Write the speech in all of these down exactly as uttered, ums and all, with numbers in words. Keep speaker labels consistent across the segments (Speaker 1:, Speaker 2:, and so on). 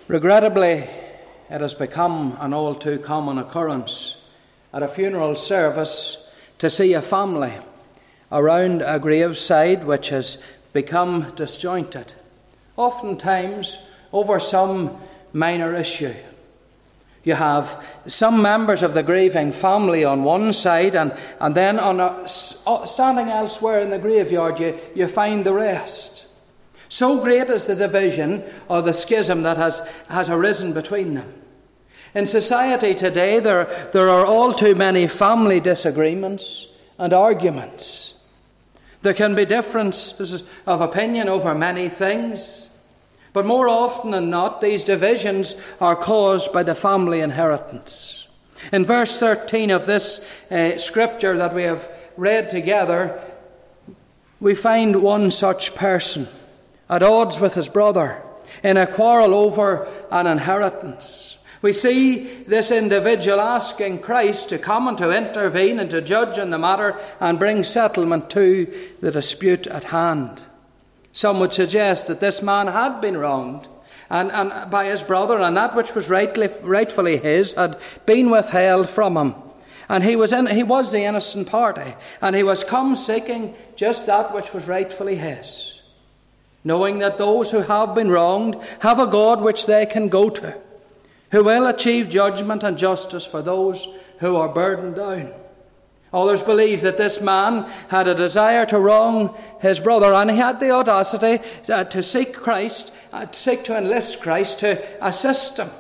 Speaker 1: Regrettably, it has become an all too common occurrence at a funeral service to see a family around a graveside which has become disjointed, oftentimes over some minor issue. You have some members of the grieving family on one side, and, and then on a, standing elsewhere in the graveyard you, you find the rest. So great is the division or the schism that has, has arisen between them. In society today, there, there are all too many family disagreements and arguments. There can be differences of opinion over many things, but more often than not, these divisions are caused by the family inheritance. In verse thirteen of this uh, scripture that we have read together, we find one such person at odds with his brother in a quarrel over an inheritance. We see this individual asking Christ to come and to intervene and to judge in the matter and bring settlement to the dispute at hand. Some would suggest that this man had been wronged and, and by his brother, and that which was rightly, rightfully his had been withheld from him. And he was, in, he was the innocent party, and he was come seeking just that which was rightfully his, knowing that those who have been wronged have a God which they can go to, who will achieve judgment and justice for those who are burdened down. Others believe that this man had a desire to wrong his brother, and he had the audacity uh, to seek Christ, uh, to seek to enlist Christ to assist him.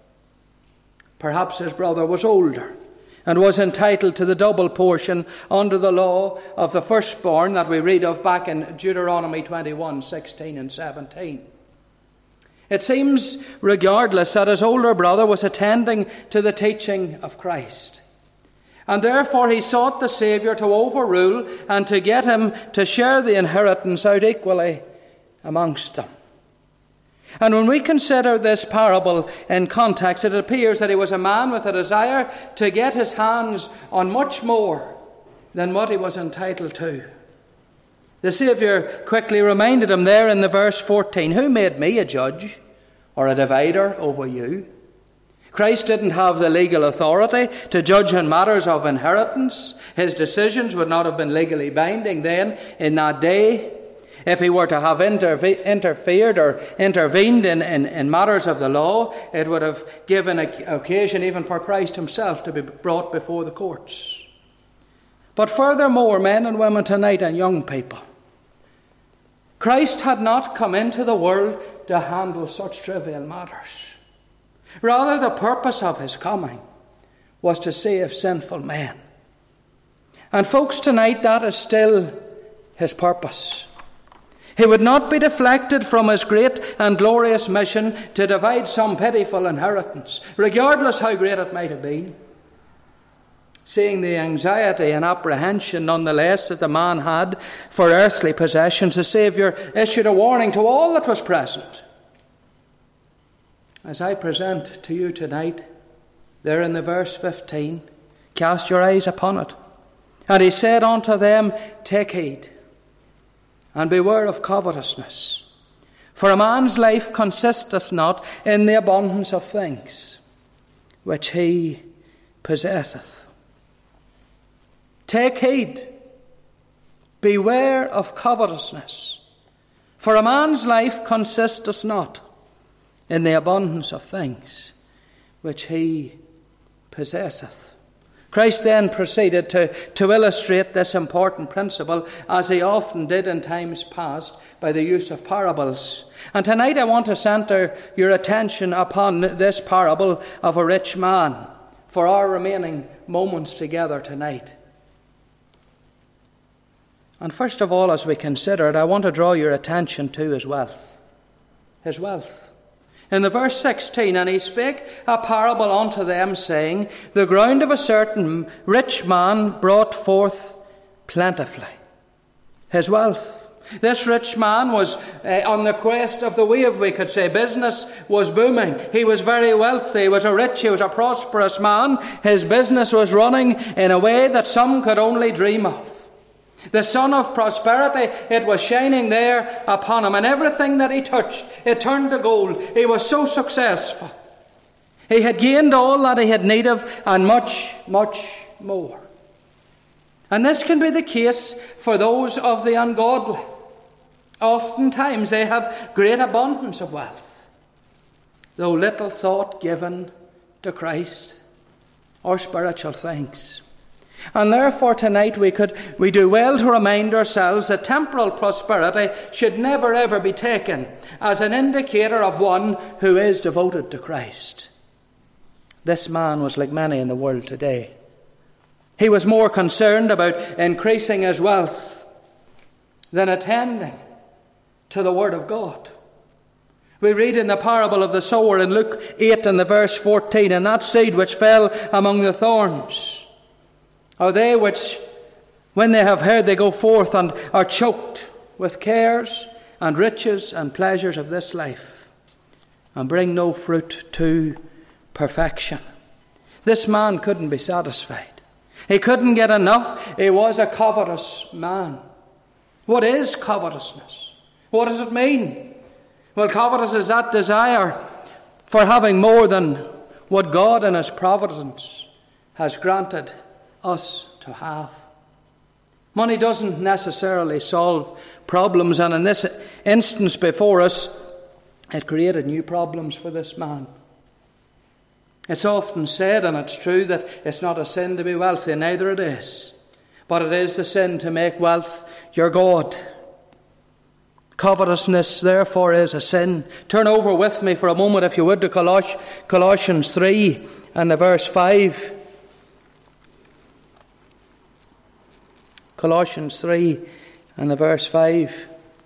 Speaker 1: Perhaps his brother was older and was entitled to the double portion under the law of the firstborn that we read of back in Deuteronomy twenty-one, sixteen and seventeen. It seems, regardless, that his older brother was attending to the teaching of Christ. And therefore he sought the Saviour to overrule and to get him to share the inheritance out equally amongst them. And when we consider this parable in context, it appears that he was a man with a desire to get his hands on much more than what he was entitled to. The Saviour quickly reminded him there in the verse fourteen, "Who made me a judge or a divider over you?" Christ didn't have the legal authority to judge in matters of inheritance. His decisions would not have been legally binding then in that day. If he were to have interve- interfered or intervened in, in, in matters of the law, it would have given a, occasion even for Christ himself to be brought before the courts. But furthermore, men and women tonight and young people, Christ had not come into the world to handle such trivial matters. Rather, the purpose of his coming was to save sinful men. And folks, tonight that is still his purpose. He would not be deflected from his great and glorious mission to divide some pitiful inheritance, regardless how great it might have been. Seeing the anxiety and apprehension nonetheless that the man had for earthly possessions, the Saviour issued a warning to all that was present. As I present to you tonight, there in the verse fifteen, cast your eyes upon it. And he said unto them, Take heed, and beware of covetousness. For a man's life consisteth not in the abundance of things which he possesseth. Take heed, beware of covetousness. For a man's life consisteth not in the abundance of things which he possesseth. Christ then proceeded to, to illustrate this important principle, as he often did in times past, by the use of parables. And tonight I want to centre your attention upon this parable of a rich man for our remaining moments together tonight. And first of all, as we consider it, I want to draw your attention to his wealth. His wealth. In the verse sixteen, and he spake a parable unto them, saying, The ground of a certain rich man brought forth plentifully. His wealth. This rich man was uh, on the quest of the wave, we could say. Business was booming. He was very wealthy. He was a rich, he was a prosperous man. His business was running in a way that some could only dream of. The sun of prosperity, it was shining there upon him, and everything that he touched, it turned to gold. He was so successful. He had gained all that he had need of, and much, much more. And this can be the case for those of the ungodly. Oftentimes they have great abundance of wealth, though little thought given to Christ or spiritual things. And therefore tonight we could we do well to remind ourselves that temporal prosperity should never ever be taken as an indicator of one who is devoted to Christ. This man was like many in the world today. He was more concerned about increasing his wealth than attending to the Word of God. We read in the parable of the sower in Luke eight and the verse fourteen, and that seed which fell among the thorns are they which, when they have heard, they go forth and are choked with cares and riches and pleasures of this life, and bring no fruit to perfection. This man couldn't be satisfied. He couldn't get enough. He was a covetous man. What is covetousness? What does it mean? Well, covetous is that desire for having more than what God in His providence has granted us to have. Money doesn't necessarily solve problems, and in this instance before us, it created new problems for this man. It's often said, and it's true, that it's not a sin to be wealthy, neither it is. But it is the sin to make wealth your God. Covetousness, therefore, is a sin. Turn over with me for a moment, if you would, to Coloss- Colossians three and the verse five. Colossians three and the verse five.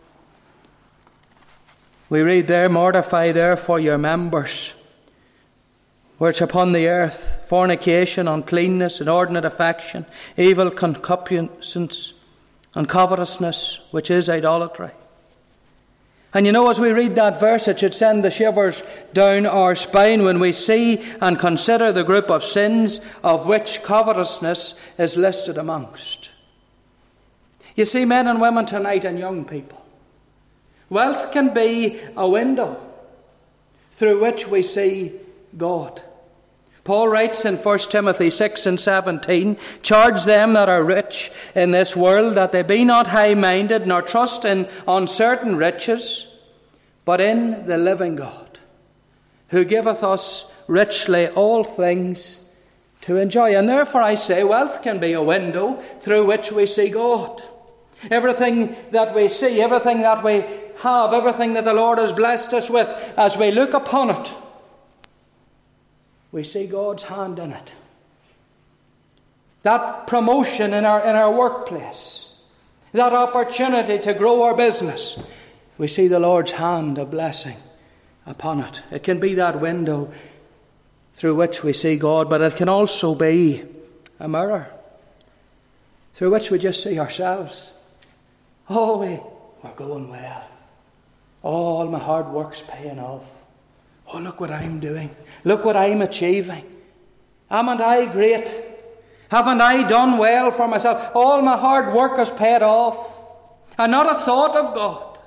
Speaker 1: We read there, mortify therefore your members, which upon the earth, fornication, uncleanness, inordinate affection, evil concupiscence, and covetousness, which is idolatry. And you know, as we read that verse, it should send the shivers down our spine when we see and consider the group of sins of which covetousness is listed amongst. You see, men and women tonight, and young people, wealth can be a window through which we see God. Paul writes in First Timothy six and seventeen, charge them that are rich in this world, that they be not high-minded, nor trust in uncertain riches, but in the living God, who giveth us richly all things to enjoy. And therefore I say, wealth can be a window through which we see God. Everything that we see, everything that we have, everything that the Lord has blessed us with, as we look upon it, we see God's hand in it. That promotion in our, in our workplace, that opportunity to grow our business, we see the Lord's hand of blessing upon it. It can be that window through which we see God, but it can also be a mirror through which we just see ourselves. Oh, we, we're going well. Oh, all my hard work's paying off. Oh, look what I'm doing. Look what I'm achieving. Haven't I great? Haven't I done well for myself? All my hard work has paid off. And not a thought of God.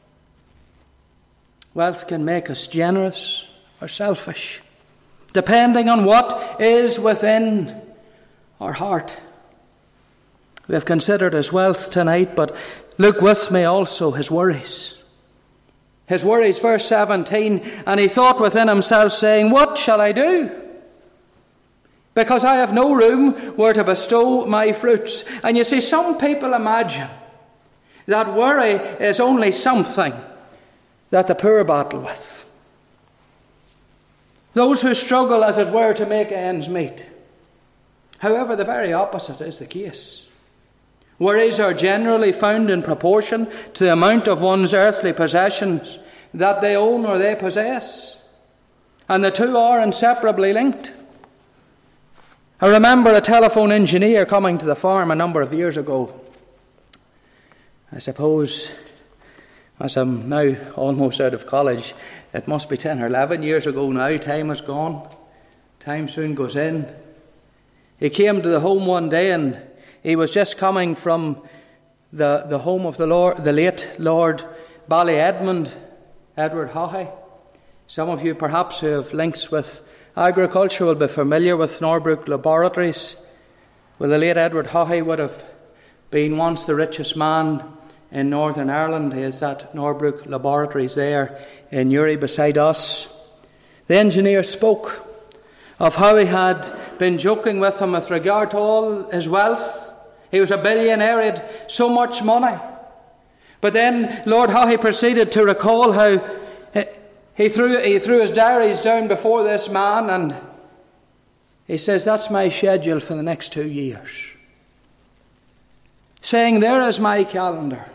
Speaker 1: Wealth can make us generous or selfish, depending on what is within our heart. We have considered his wealth tonight, but look with me also his worries. His worries, verse seventeen, and he thought within himself, saying, what shall I do? Because I have no room where to bestow my fruits. And you see, some people imagine that worry is only something that the poor battle with. Those who struggle, as it were, to make ends meet. However, the very opposite is the case. Worries are generally found in proportion to the amount of one's earthly possessions that they own or they possess. And the two are inseparably linked. I remember a telephone engineer coming to the farm a number of years ago. I suppose, as I'm now almost out of college, it must be ten or eleven years ago now. Time has gone. Time soon goes in. He came to the home one day, and he was just coming from the, the home of the Lord, the late Lord Ballyedmund, Edward Haughey. Some of you perhaps who have links with agriculture will be familiar with Norbrook Laboratories. Well, the late Edward Haughey would have been once the richest man in Northern Ireland. He is at Norbrook Laboratories there in Newry beside us. The engineer spoke of how he had been joking with him with regard to all his wealth. He was a billionaire, he had so much money. But then Lord Haughey proceeded to recall how he threw, he threw his diaries down before this man, and he says, "That's my schedule for the next two years. Saying, there is my calendar.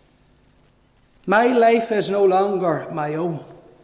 Speaker 1: My life is no longer my own."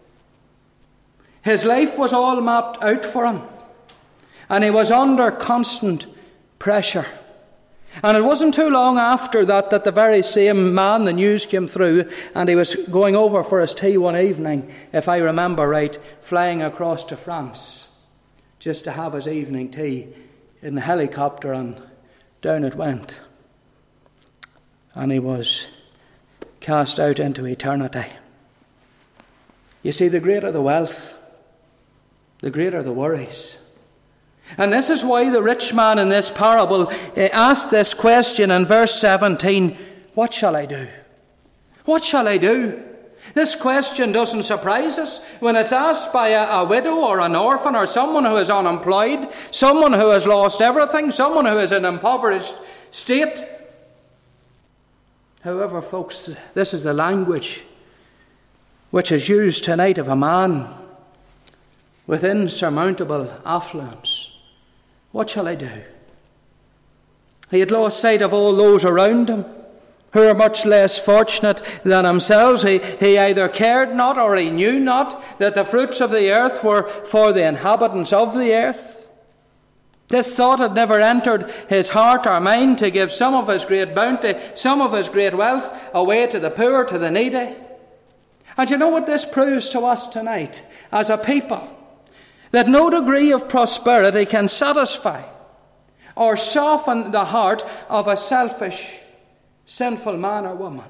Speaker 1: His life was all mapped out for him, and he was under constant pressure. And it wasn't too long after that that the very same man, the news came through, and he was going over for his tea one evening, if I remember right, flying across to France just to have his evening tea in the helicopter, and down it went. And he was cast out into eternity. You see, the greater the wealth, the greater the worries. And this is why the rich man in this parable asked this question in verse seventeen, "What shall I do? What shall I do?" This question doesn't surprise us when it's asked by a, a widow or an orphan or someone who is unemployed, someone who has lost everything, someone who is in an impoverished state. However, folks, this is the language which is used tonight of a man with insurmountable affluence. What shall I do? He had lost sight of all those around him who are much less fortunate than himself. He, he either cared not or he knew not that the fruits of the earth were for the inhabitants of the earth. This thought had never entered his heart or mind to give some of his great bounty, some of his great wealth away to the poor, to the needy. And you know what this proves to us tonight as a people? That no degree of prosperity can satisfy or soften the heart of a selfish, sinful man or woman.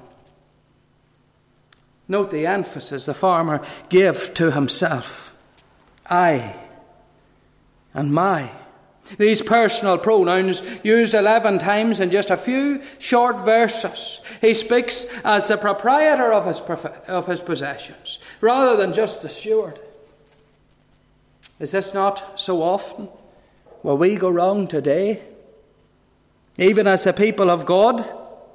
Speaker 1: Note the emphasis the farmer gave to himself. I and my. These personal pronouns used eleven times in just a few short verses. He speaks as the proprietor of his, of his possessions, rather than just the steward. Is this not so often where we go wrong today? Even as the people of God?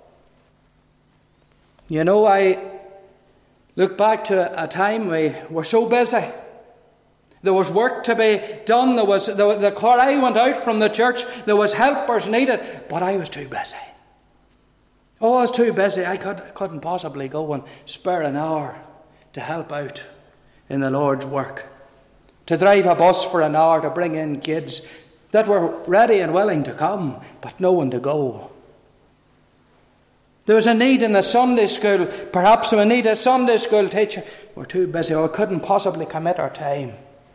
Speaker 1: You know, I look back to a time we were so busy. There was work to be done. There was the, the car I went out from the church. There was helpers needed, but I was too busy. Oh, I was too busy. I could, couldn't possibly go and spare an hour to help out in the Lord's work. To drive a bus for an hour to bring in kids that were ready and willing to come, but no one to go. There was a need in the Sunday school. Perhaps we need a Sunday school teacher. We're too busy, or couldn't possibly commit our time.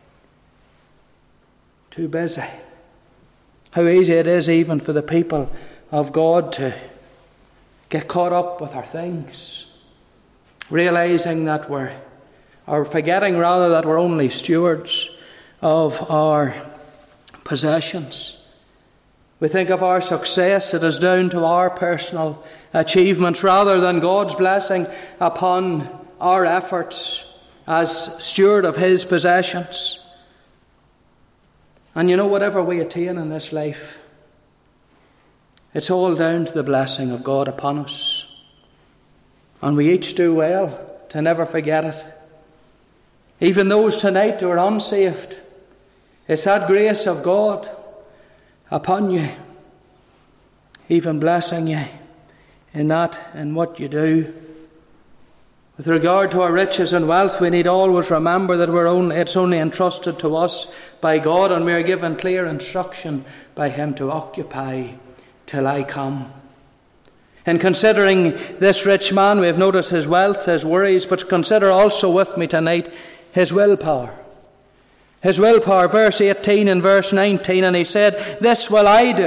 Speaker 1: Too busy. How easy it is even for the people of God to get caught up with our things, realizing that we're or forgetting rather that we're only stewards of our possessions. We think of our success, it is down to our personal achievements rather than God's blessing upon our efforts as steward of his possessions. And you know, whatever we attain in this life, it's all down to the blessing of God upon us. And we each do well to never forget it. Even those tonight who are unsaved, it's that grace of God upon you, even blessing you in that and what you do. With regard to our riches and wealth, we need always remember that we're only, it's only entrusted to us by God, and we are given clear instruction by him to occupy till I come. In considering this rich man, we have noticed his wealth, his worries, but consider also with me tonight his willpower. His willpower, verse eighteen and verse nineteen, and he said, "This will I do,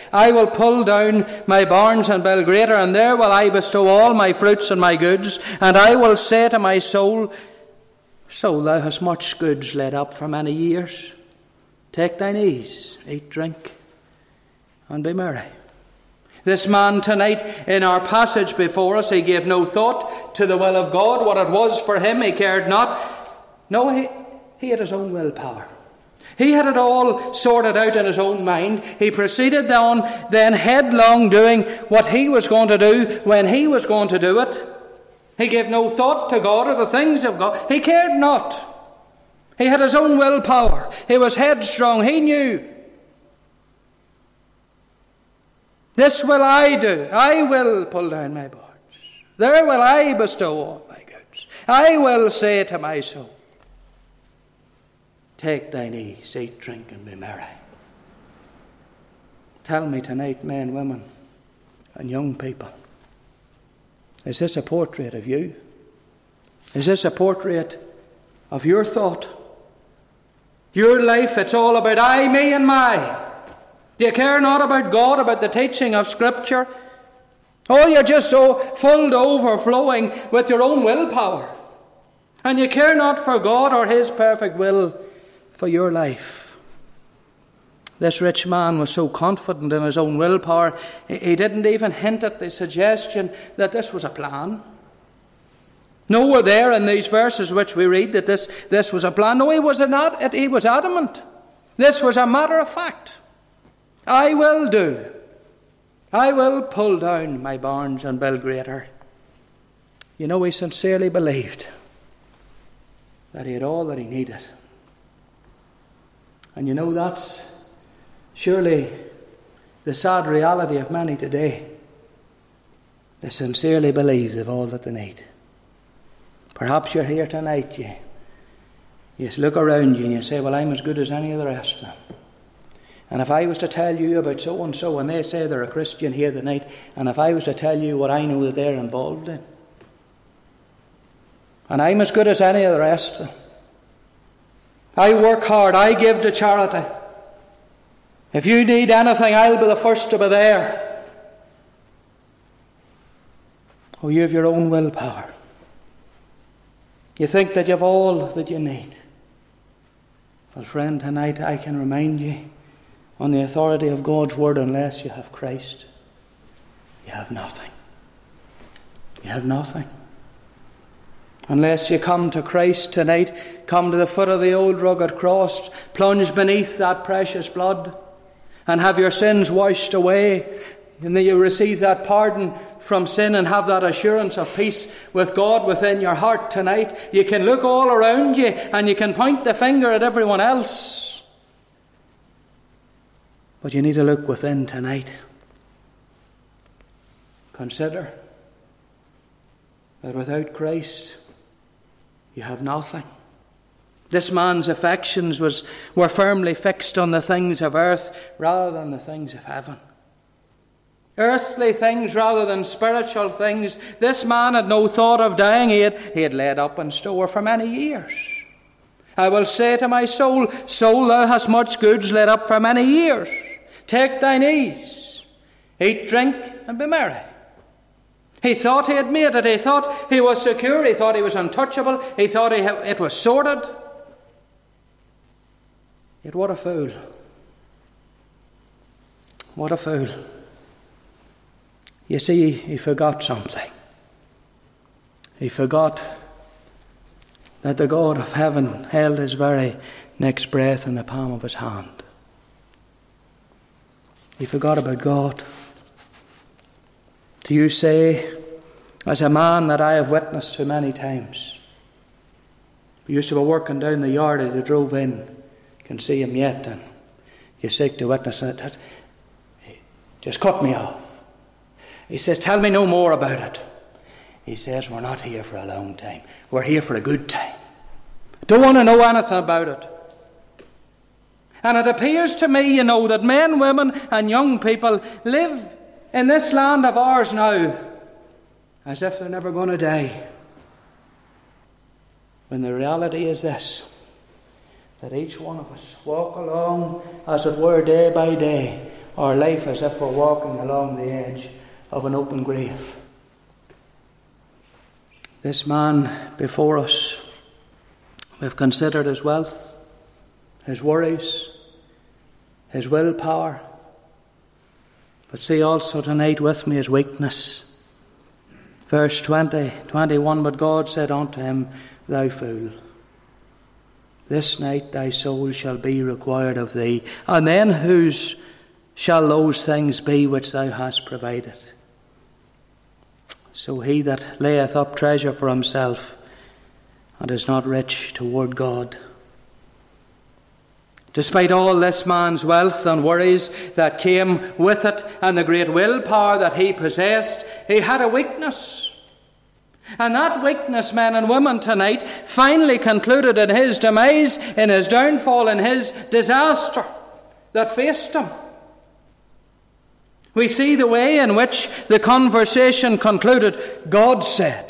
Speaker 1: I will pull down my barns and build greater, and there will I bestow all my fruits and my goods. And I will say to my soul, Soul, thou hast much goods laid up for many years. Take thine ease, eat, drink, and be merry. This man tonight, in our passage before us, he gave no thought to the will of God, what it was for him, he cared not. No, he, he had his own willpower. He had it all sorted out in his own mind. He proceeded on, then headlong doing what he was going to do when he was going to do it. He gave no thought to God or the things of God. He cared not. He had his own willpower. He was headstrong. He knew, this will I do. I will pull down my barns. There will I bestow all my goods. I will say to my soul, take thine ease, eat, drink, and be merry. Tell me tonight, men, women, and young people, is this a portrait of you? Is this a portrait of your thought? Your life, it's all about I, me, and my. Do you care not about God, about the teaching of Scripture? Oh, you're just so full to overflowing with your own willpower. And you care not for God or His perfect will for your life. This rich man was so confident in his own willpower, he didn't even hint at the suggestion that this was a plan. Nowhere there in these verses which we read that this, this was a plan. No, he was not. He was adamant. This was a matter of fact. I will do. I will pull down my barns and build greater. You know, he sincerely believed that he had all that he needed. And you know, that's surely the sad reality of many today. They sincerely believe they've all that they need. Perhaps you're here tonight, you, you look around you and you say, well, I'm as good as any of the rest of them. And if I was to tell you about so-and-so, and they say they're a Christian here tonight, and if I was to tell you what I know that they're involved in, and I'm as good as any of the rest of them. I work hard, I give to charity. If you need anything, I'll be the first to be there. Oh, you have your own willpower. You think that you have all that you need. Well, friend, tonight I can remind you, on the authority of God's word, unless you have Christ, you have nothing. You have nothing. Unless you come to Christ tonight, come to the foot of the old rugged cross, plunge beneath that precious blood, and have your sins washed away, and then you receive that pardon from sin and have that assurance of peace with God within your heart tonight. You can look all around you and you can point the finger at everyone else. But you need to look within tonight. Consider that without Christ, you have nothing. This man's affections was, were firmly fixed on the things of earth rather than the things of heaven. Earthly things rather than spiritual things. This man had no thought of dying. He had, he had laid up in store for many years. I will say to my soul, Soul, thou hast much goods laid up for many years. Take thine ease, eat, drink, and be merry. He thought he had made it. He thought he was secure. He thought he was untouchable. He thought he ha- it was sorted. Yet what a fool. What a fool. You see, he forgot something. He forgot that the God of heaven held his very next breath in the palm of his hand. He forgot about God. Do you say, as a man that I have witnessed to many times, we used to be working down the yard and he drove in, you can see him yet, and you seek to witness it, just cut me off. He says, tell me no more about it. He says, we're not here for a long time. We're here for a good time. Don't want to know anything about it. And it appears to me, you know, that men, women and young people live in this land of ours now as if they're never going to die. When the reality is this, that each one of us walk along, as it were, day by day, our life as if we're walking along the edge of an open grave. This man before us, we've considered his wealth, his worries, his willpower. But see also tonight with me his weakness. Verse twenty, twenty-one, but God said unto him, Thou fool, this night thy soul shall be required of thee, and then whose shall those things be which thou hast provided? So he that layeth up treasure for himself and is not rich toward God. Despite all this man's wealth and worries that came with it and the great willpower that he possessed, he had a weakness. And that weakness, men and women, tonight finally concluded in his demise, in his downfall, in his disaster that faced him. We see the way in which the conversation concluded. God said,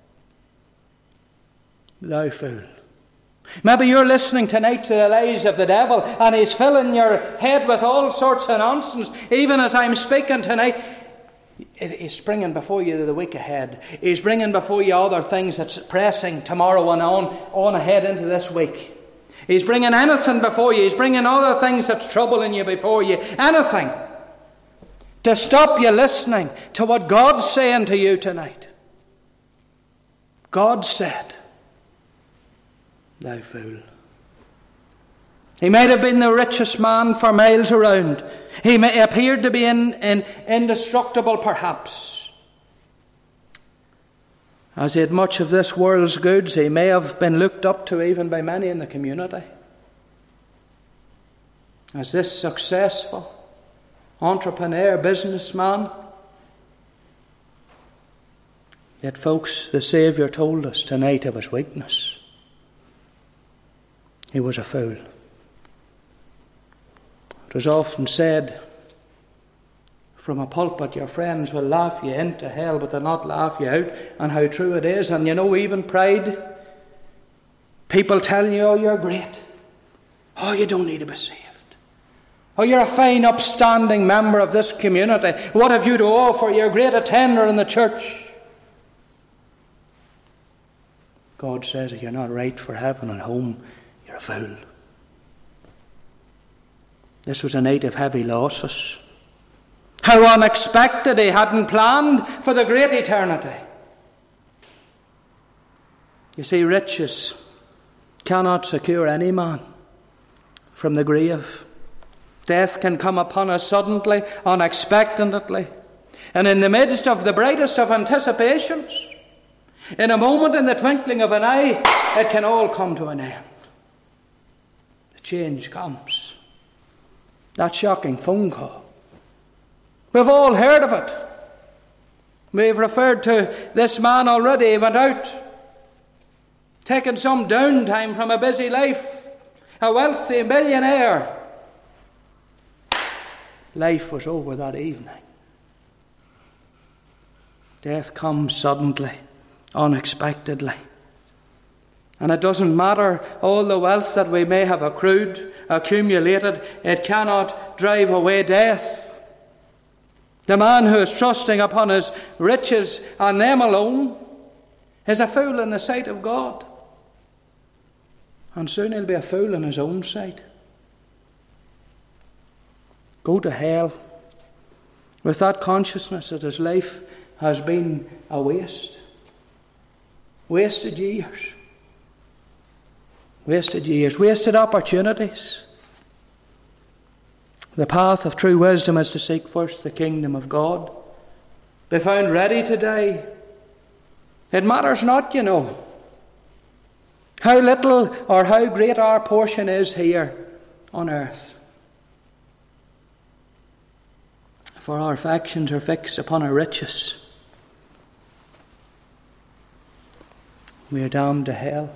Speaker 1: Thou fool. Maybe you're listening tonight to the lies of the devil and he's filling your head with all sorts of nonsense. Even as I'm speaking tonight, he's bringing before you the week ahead. He's bringing before you other things that's pressing tomorrow and on, on ahead into this week. He's bringing anything before you. He's bringing other things that's troubling you before you. Anything to stop you listening to what God's saying to you tonight. God said, Thou fool. He might have been the richest man for miles around. He may, appeared to be in, in, indestructible, perhaps. As he had much of this world's goods, he may have been looked up to even by many in the community. As this successful entrepreneur, businessman. Yet, folks, the Saviour told us tonight of his weakness. He was a fool. It was often said from a pulpit, your friends will laugh you into hell, but they'll not laugh you out. And how true it is. And you know, even pride. People tell you, oh, you're great. Oh, you don't need to be saved. Oh, you're a fine, upstanding member of this community. What have you to offer? You're a great attender in the church. God says if you're not right for heaven and home, you're a fool. This was a night of heavy losses. How unexpected. He hadn't planned for the great eternity. You see, riches cannot secure any man from the grave. Death can come upon us suddenly, unexpectedly, and in the midst of the brightest of anticipations. In a moment, in the twinkling of an eye, it can all come to an end. The change comes. That shocking phone call. We've all heard of it. We've referred to this man already. He went out, taking some downtime from a busy life, a wealthy millionaire. Life was over that evening. Death comes suddenly, unexpectedly. And it doesn't matter all the wealth that we may have accrued, accumulated, it cannot drive away death. The man who is trusting upon his riches and them alone is a fool in the sight of God. And soon he'll be a fool in his own sight. Go to hell with that consciousness that his life has been a waste. Wasted years. Wasted years. Wasted opportunities. The path of true wisdom is to seek first the kingdom of God. Be found ready to die. It matters not, you know, how little or how great our portion is here on earth. For our affections are fixed upon our riches. We are damned to hell.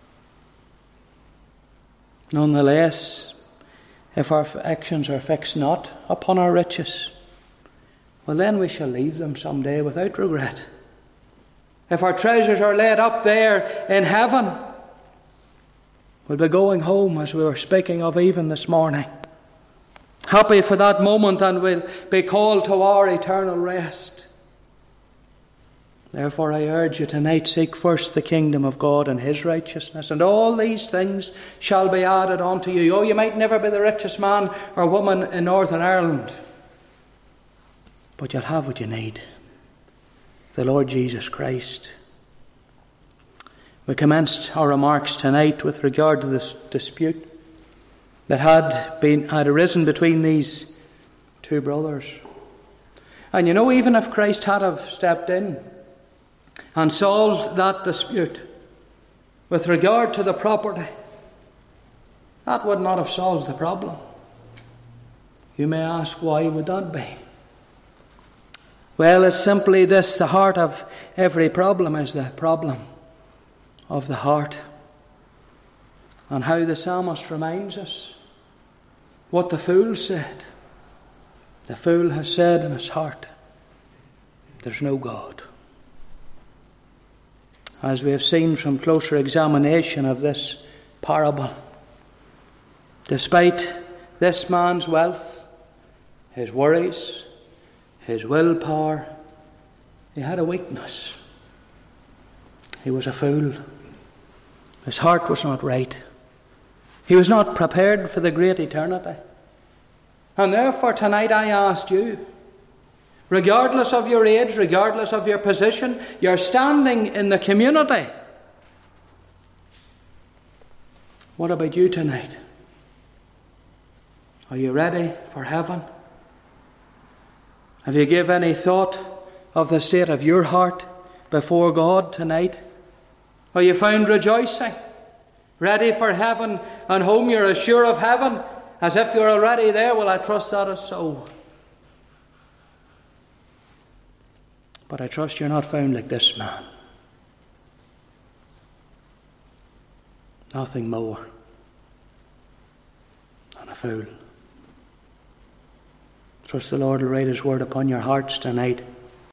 Speaker 1: Nonetheless, if our affections are fixed not upon our riches, well, then we shall leave them someday without regret. If our treasures are laid up there in heaven, we'll be going home, as we were speaking of even this morning. happy for that moment, and will be called to our eternal rest. Therefore I urge you tonight, seek first the kingdom of God and his righteousness, and all these things shall be added unto you. Oh, you might never be the richest man or woman in Northern Ireland, but you'll have what you need: the Lord Jesus Christ. We commenced our remarks tonight with regard to this dispute that had been had arisen between these two brothers. And you know, even if Christ had have stepped in and solved that dispute with regard to the property, that would not have solved the problem. You may ask, why would that be? Well, it's simply this: the heart of every problem is the problem of the heart. And how the psalmist reminds us what the fool said. The fool has said in his heart, there's no God. As we have seen from closer examination of this parable, despite this man's wealth, his worries, his willpower, he had a weakness. He was a fool. His heart was not right. He was not prepared for the great eternity. And therefore tonight I asked you, regardless of your age, regardless of your position, your standing in the community, what about you tonight? Are you ready for heaven? Have you given any thought of the state of your heart before God tonight? Are you found rejoicing, ready for heaven and home? You're as sure of heaven as if you're already there. Well, I trust that is so. But I trust you're not found like this man. Nothing more than a fool. Trust the Lord will write his word upon your hearts tonight.